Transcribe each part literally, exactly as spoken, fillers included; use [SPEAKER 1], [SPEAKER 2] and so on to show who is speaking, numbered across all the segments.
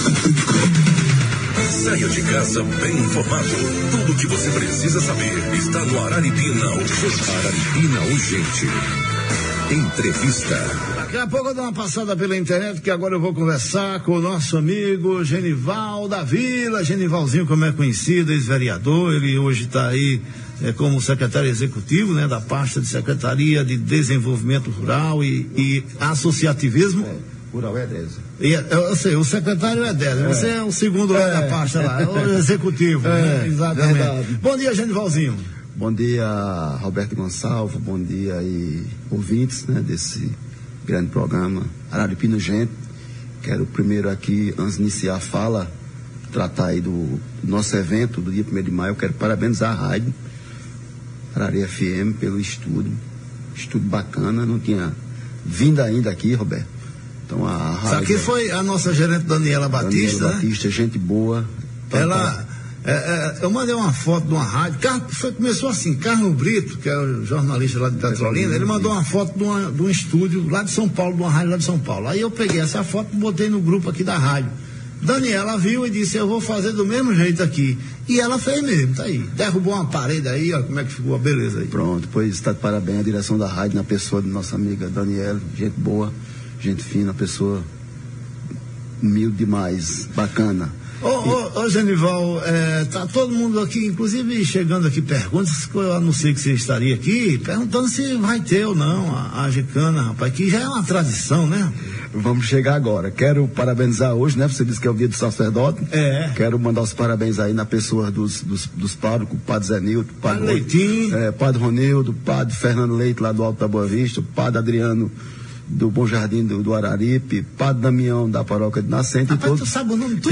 [SPEAKER 1] Saia de casa bem informado. Tudo o que você precisa saber está no Araripina Urgente. Araripina Urgente. Entrevista.
[SPEAKER 2] Daqui a pouco eu dou uma passada pela internet, que agora eu vou conversar com o nosso amigo Genival da Vila. Genivalzinho, como é conhecido, ex-vereador. Ele hoje está aí é, como secretário executivo, né, da pasta de Secretaria de Desenvolvimento Rural e, e Associativismo.
[SPEAKER 3] É. Rural é Edésio.
[SPEAKER 2] Eu, eu sei, o secretário é Edésio, é. Você é o segundo lá é. da pasta lá, o executivo, é. né? Exatamente. Verdade. Bom dia, Genivalzinho.
[SPEAKER 3] Bom dia, Roberto Gonçalves, bom dia aí, ouvintes, né, desse grande programa Araripina Urgente. Quero primeiro aqui, antes de iniciar a fala, tratar aí do, do nosso evento do dia primeiro de maio. Eu quero parabenizar a rádio Arari F M pelo estudo, estudo bacana, não tinha vindo ainda aqui, Roberto. Então a rádio... Isso
[SPEAKER 2] aqui foi a nossa gerente Daniela Batista,
[SPEAKER 3] Daniela Batista,
[SPEAKER 2] né?
[SPEAKER 3] Gente boa.
[SPEAKER 2] Ela... É, é, eu mandei uma foto de uma rádio, Car... foi, começou assim, Carlos Brito, que é o jornalista lá de Petrolina, ele mandou uma foto de, uma, de um estúdio lá de São Paulo, de uma rádio lá de São Paulo. Aí eu peguei essa foto e botei no grupo aqui da rádio. Daniela viu e disse, eu vou fazer do mesmo jeito aqui. E ela fez mesmo, tá aí. Derrubou uma parede aí, ó, como é que ficou a beleza aí.
[SPEAKER 3] Pronto, pois está de parabéns a direção da rádio, na pessoa de nossa amiga Daniela, gente boa, gente fina, pessoa humilde demais, bacana.
[SPEAKER 2] Ô, ô, ô Genival, é, tá todo mundo aqui, inclusive chegando aqui perguntas, eu anunciei que você estaria aqui, perguntando se vai ter ou não a, a Gicana, rapaz, que já é uma tradição, né?
[SPEAKER 3] Vamos chegar agora. Quero parabenizar hoje, né? Você disse que é o dia do sacerdote.
[SPEAKER 2] É.
[SPEAKER 3] Quero mandar os parabéns aí na pessoa dos, dos, dos párocos, Padre Zé Nilton, Padre
[SPEAKER 2] Leitinho,
[SPEAKER 3] é, Padre Ronildo, Padre Fernando Leite, lá do Alto da Boa Vista, Padre Adriano, do Bom Jardim do, do Araripe, Padre Damião da Paróquia de Nascente.
[SPEAKER 2] Rapaz,
[SPEAKER 3] e todos...
[SPEAKER 2] tu sabe o nome de tudo.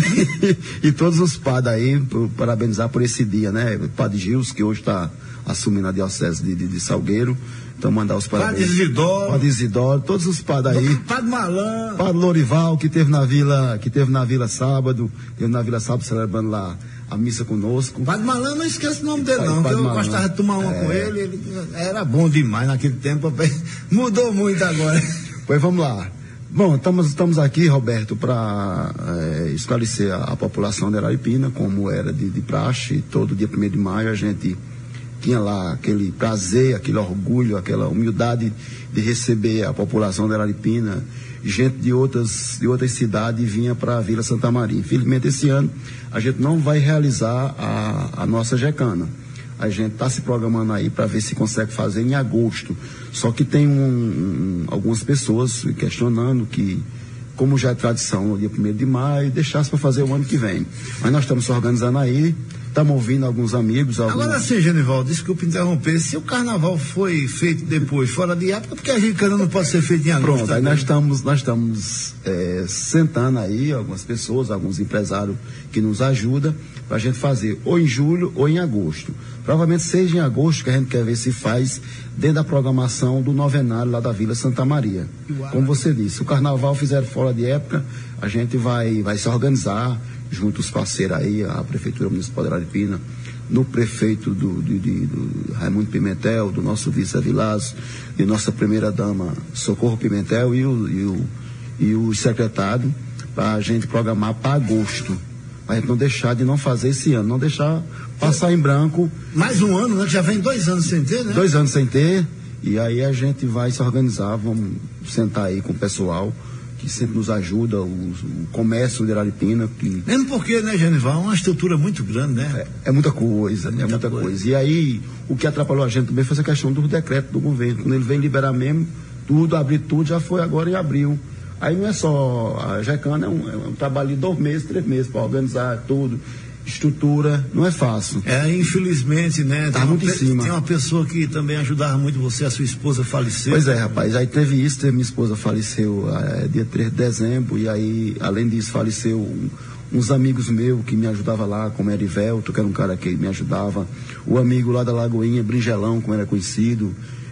[SPEAKER 3] E todos os padres aí, por, parabenizar por esse dia, né? Padre Gils, que hoje está assumindo a diocese de, de, de Salgueiro. Então, mandar os parabéns.
[SPEAKER 2] Padre Isidoro.
[SPEAKER 3] Padre Isidoro, todos os padres aí.
[SPEAKER 2] Padre Malan.
[SPEAKER 3] Padre Lorival, que teve na vila, que teve na vila sábado, teve na vila sábado celebrando lá a missa conosco.
[SPEAKER 2] Padre Malan, não esqueço o nome dele,
[SPEAKER 3] Padre,
[SPEAKER 2] não,
[SPEAKER 3] Padre
[SPEAKER 2] que eu
[SPEAKER 3] Malan.
[SPEAKER 2] gostava de tomar uma é... com ele, ele era bom demais naquele tempo, mudou muito agora.
[SPEAKER 3] Pois vamos lá. Bom, estamos, estamos aqui, Roberto, para é, esclarecer a, a população de Araripina, como era de, de praxe. Todo dia primeiro de maio a gente tinha lá aquele prazer, aquele orgulho, aquela humildade de receber a população de Araripina. Gente de outras, de outras cidades vinha para a Vila Santa Maria. Infelizmente, esse ano a gente não vai realizar a, a nossa Gecana. A gente está se programando aí para ver se consegue fazer em agosto. Só que tem um, um, algumas pessoas questionando que, como já é tradição no dia primeiro de maio, deixasse para fazer o ano que vem. Mas nós estamos se organizando aí, estamos ouvindo alguns amigos. Alguns...
[SPEAKER 2] Agora sim, Genival, desculpe interromper. Se o carnaval foi feito depois, fora de época, porque a Gicana não pode ser feita em agosto?
[SPEAKER 3] Pronto, aí nós estamos, nós estamos é, sentando aí algumas pessoas, alguns empresários que nos ajudam para a gente fazer ou em julho ou em agosto. Provavelmente seja em agosto que a gente quer ver se faz dentro da programação do novenário lá da Vila Santa Maria. Uau. Como você disse, o carnaval fizeram fora de época, a gente vai, vai se organizar junto os parceiros aí, a Prefeitura Municipal de Araripina, no prefeito do, de, de, do Raimundo Pimentel, do nosso vice Avilás, de nossa primeira dama Socorro Pimentel e o, e o, e o secretário, para a gente programar para agosto. Para a gente não deixar de não fazer esse ano, não deixar passar em branco.
[SPEAKER 2] Mais um ano, né? Que já vem dois anos sem ter, né?
[SPEAKER 3] Dois anos sem ter, e aí a gente vai se organizar, vamos sentar aí com o pessoal que sempre nos ajuda, o, o comércio de Araripina. Que...
[SPEAKER 2] Mesmo porque, né, Genival, é uma estrutura muito grande, né?
[SPEAKER 3] É, é muita coisa, é muita, é muita coisa. coisa. E aí, o que atrapalhou a gente também foi essa questão do decreto do governo. Quando ele vem liberar mesmo, tudo, abrir tudo, já foi agora em abril. Aí não é só a Gecana, é um, é um trabalho de dois meses, três meses para organizar tudo, estrutura, não é fácil.
[SPEAKER 2] É, infelizmente, né?
[SPEAKER 3] Tá muito
[SPEAKER 2] uma,
[SPEAKER 3] em cima.
[SPEAKER 2] Tem uma pessoa que também ajudava muito você, a sua esposa faleceu.
[SPEAKER 3] Pois é, rapaz, aí teve isso, teve, minha esposa faleceu é, dia três de dezembro, e aí, além disso, faleceu um, uns amigos meus que me ajudavam lá, como Erivelto, que era um cara que me ajudava, o amigo lá da Lagoinha, Bringelão, como era conhecido,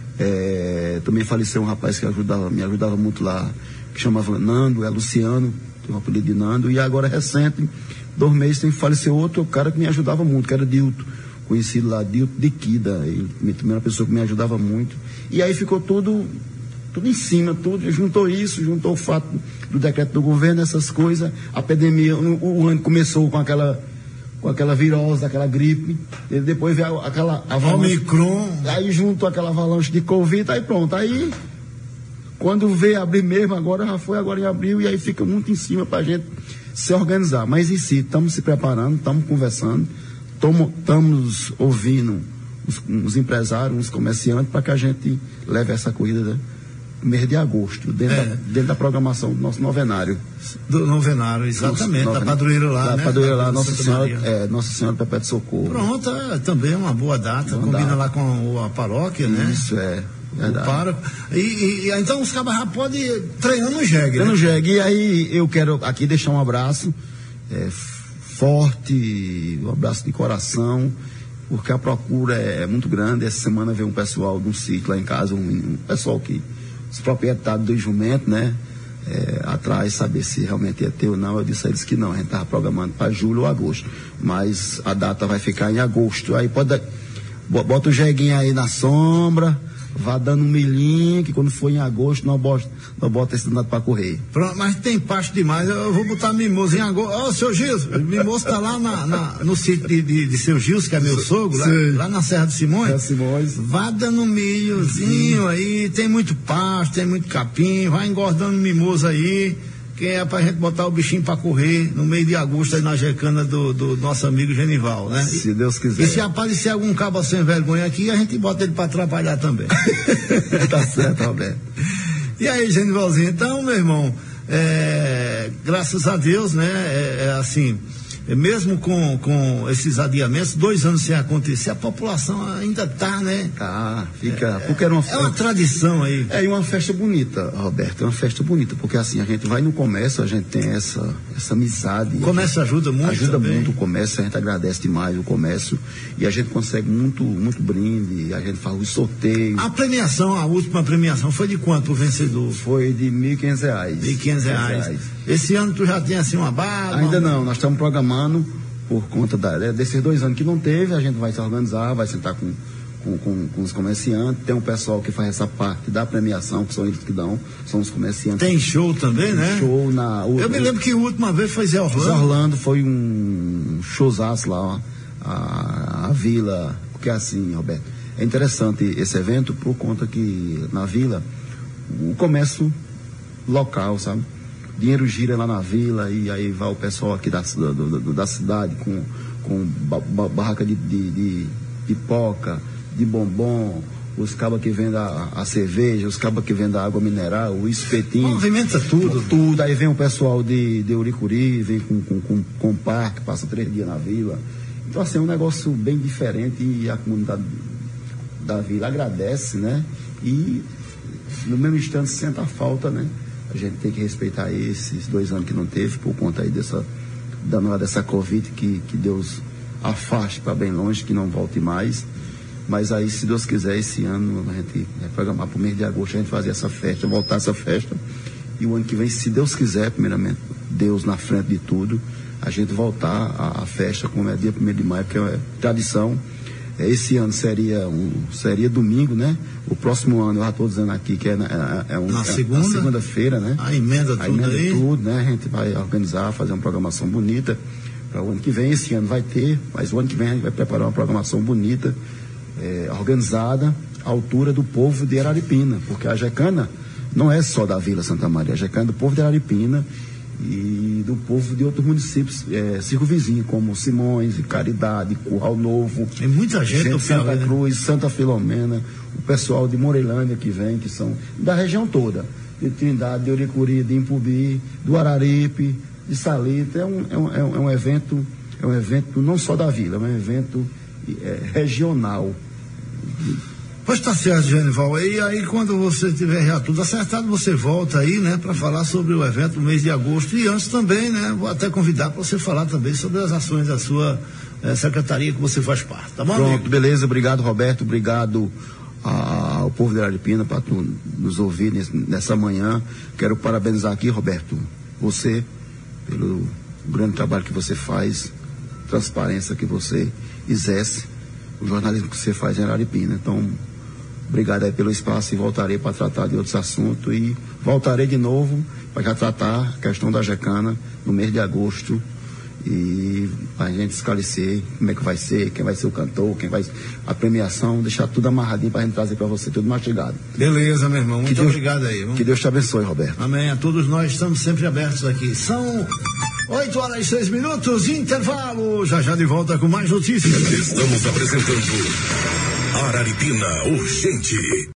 [SPEAKER 3] é, também faleceu um rapaz que ajudava, me ajudava muito lá, que chamava Nando, é Luciano, tem um apelido de Nando, e agora recente, dois meses tem que falecer outro cara que me ajudava muito, que era Dilto, conhecido lá, Dilto de Quida, ele também era uma pessoa que me ajudava muito, e aí ficou tudo tudo em cima, tudo, juntou isso, juntou o fato do decreto do governo, essas coisas, a pandemia, o, o ano começou com aquela, com aquela virose, aquela gripe, e depois veio aquela avalanche,
[SPEAKER 2] Omicron,
[SPEAKER 3] aí juntou aquela avalanche de Covid, aí pronto, aí quando veio abrir mesmo, agora já foi agora em abril, e aí fica muito em cima pra gente se organizar, mas em si, estamos se preparando, estamos conversando, estamos ouvindo os, os empresários, os comerciantes, para que a gente leve essa corrida, né, no mês de agosto, dentro, é. da, dentro da programação do nosso novenário.
[SPEAKER 2] Do novenário, exatamente, nosso, da padroeira lá,
[SPEAKER 3] da
[SPEAKER 2] né?
[SPEAKER 3] padroeira lá, Nossa Senhora, é, Nossa Senhora Perpétua Socorro.
[SPEAKER 2] Pronto, é, também é uma boa data, boa combina data. Lá com a paróquia,
[SPEAKER 3] isso,
[SPEAKER 2] né?
[SPEAKER 3] Isso, é.
[SPEAKER 2] Para, e, e, e então os cabas já podem treinar no jegue.
[SPEAKER 3] Treinar
[SPEAKER 2] né?
[SPEAKER 3] no jegue. E aí eu quero aqui deixar um abraço é, forte, um abraço de coração, porque a procura é muito grande. Essa semana veio um pessoal de um sítio lá em casa, um, um pessoal que, os proprietários do jumento, né? É, atrás, saber se realmente ia ter ou não. Eu disse a eles que não, a gente estava programando para julho ou agosto, mas a data vai ficar em agosto. Aí pode, bota o jeguinho aí na sombra, vá dando um milhinho, que quando for em agosto, nós bota, nós bota esse danado para correr.
[SPEAKER 2] Pronto, mas tem pasto demais, eu vou botar mimoso em agosto. Ó, oh, seu Gilson, o mimoso tá lá na, na, no sítio de, de, de seu Gilson, que é meu sogro, lá, lá na Serra do Simões.
[SPEAKER 3] Serra Simões.
[SPEAKER 2] Vá dando um milhozinho aí, tem muito pasto, tem muito capim, vai engordando mimoso aí, que é pra gente botar o bichinho pra correr no meio de agosto aí na jecana do, do nosso amigo Genival, né?
[SPEAKER 3] Se Deus quiser.
[SPEAKER 2] E se aparecer algum cabo sem vergonha aqui, a gente bota ele pra atrapalhar também.
[SPEAKER 3] Tá certo, Roberto.
[SPEAKER 2] E aí, Genivalzinho, então, meu irmão, é, graças a Deus, né, é, é assim, mesmo com, com esses adiamentos, dois anos sem acontecer, a população ainda tá, né?
[SPEAKER 3] Tá, fica,
[SPEAKER 2] é,
[SPEAKER 3] porque era uma
[SPEAKER 2] é uma tradição aí.
[SPEAKER 3] É uma festa bonita, Roberto, é uma festa bonita, porque assim, a gente vai no comércio, a gente tem essa, essa amizade.
[SPEAKER 2] O comércio ajuda muito
[SPEAKER 3] Ajuda
[SPEAKER 2] também.
[SPEAKER 3] muito o comércio, a gente agradece demais o comércio, e a gente consegue muito, muito brinde, a gente faz os sorteios.
[SPEAKER 2] A premiação, a última premiação, foi de quanto o vencedor?
[SPEAKER 3] Foi de mil e quinhentos reais.
[SPEAKER 2] mil e quinhentos reais. Esse ano tu já tem assim uma barra?
[SPEAKER 3] Ainda
[SPEAKER 2] uma...
[SPEAKER 3] não, nós estamos programando por conta da, desses dois anos que não teve, a gente vai se organizar, vai sentar com, com, com, com os comerciantes, tem um pessoal que faz essa parte da premiação, que são eles que dão, são os comerciantes.
[SPEAKER 2] Tem show também, tem né?
[SPEAKER 3] Show na... O,
[SPEAKER 2] Eu me lembro que a última vez foi Zé Orlando.
[SPEAKER 3] Zé Orlando foi um showzaço lá, ó, a, a vila, porque assim, Roberto, é interessante esse evento por conta que na vila, o comércio local, sabe? Dinheiro gira lá na vila e aí vai o pessoal aqui da, do, do, da cidade com, com ba, ba, barraca de, de, de pipoca, de bombom, os cabas que vendem a, a cerveja, os cabas que vendem a água mineral, o espetinho.
[SPEAKER 2] Movimenta tudo.
[SPEAKER 3] Tudo. Aí vem o pessoal de, de Uricuri, vem com, com, com, com o parque, passa três dias na vila. Então assim, é um negócio bem diferente e a comunidade da vila agradece, né? E no mesmo instante sente a falta, né? A gente tem que respeitar esses dois anos que não teve, por conta aí dessa danada dessa Covid, que, que Deus afaste para bem longe, que não volte mais. Mas aí, se Deus quiser, esse ano a gente vai programar para o mês de agosto, a gente fazer essa festa, voltar essa festa. E o ano que vem, se Deus quiser, primeiramente, Deus na frente de tudo, a gente voltar à, à festa, como é dia primeiro de maio, que é tradição. Esse ano seria, um, seria domingo, né? O próximo ano, eu já estou dizendo aqui que é, é, é, um,
[SPEAKER 2] na
[SPEAKER 3] é
[SPEAKER 2] segunda,
[SPEAKER 3] segunda-feira, né?
[SPEAKER 2] A emenda
[SPEAKER 3] a
[SPEAKER 2] tudo
[SPEAKER 3] emenda
[SPEAKER 2] aí.
[SPEAKER 3] tudo, né? A gente vai organizar, fazer uma programação bonita para o ano que vem. Esse ano vai ter, mas o ano que vem a gente vai preparar uma programação bonita, é, organizada, à altura do povo de Araripina, porque a Jecana não é só da Vila Santa Maria, a Jecana é do povo de Araripina e do povo de outros municípios é, circunvizinhos, como Simões, Caridade, Curral Novo.
[SPEAKER 2] Tem muita gente,
[SPEAKER 3] gente Santa
[SPEAKER 2] né?
[SPEAKER 3] Cruz, Santa Filomena, o pessoal de Moreilândia que vem, que são da região toda, de Trindade, de Uricuri, de Impubi, do Araripe, de Salita. É um, é um, é um evento, é um evento não só da vila, é um evento é, regional.
[SPEAKER 2] Pois tá certo, Genival. E aí, quando você tiver já tudo acertado, você volta aí, né, para falar sobre o evento do mês de agosto. E antes também, né, vou até convidar para você falar também sobre as ações da sua eh, secretaria que você faz parte, tá bom?
[SPEAKER 3] Pronto,
[SPEAKER 2] amigo?
[SPEAKER 3] beleza. Obrigado, Roberto. Obrigado a, ao povo de Araripina para nos ouvir nesse, nessa manhã. Quero parabenizar aqui, Roberto, você, pelo grande trabalho que você faz, transparência que você exerce, o jornalismo que você faz em Araripina. Então, Obrigado aí pelo espaço e voltarei para tratar de outros assuntos e voltarei de novo para já tratar a questão da Gecana no mês de agosto e a gente esclarecer como é que vai ser, quem vai ser o cantor, quem vai a premiação, deixar tudo amarradinho para a gente trazer para você, tudo mastigado.
[SPEAKER 2] Beleza, meu irmão, muito
[SPEAKER 3] Deus,
[SPEAKER 2] obrigado aí. Vamos...
[SPEAKER 3] Que Deus te abençoe, Roberto.
[SPEAKER 2] Amém, a todos nós estamos sempre abertos aqui. São oito horas e seis minutos, intervalo, já já de volta com mais notícias.
[SPEAKER 1] Estamos apresentando Araripina Urgente.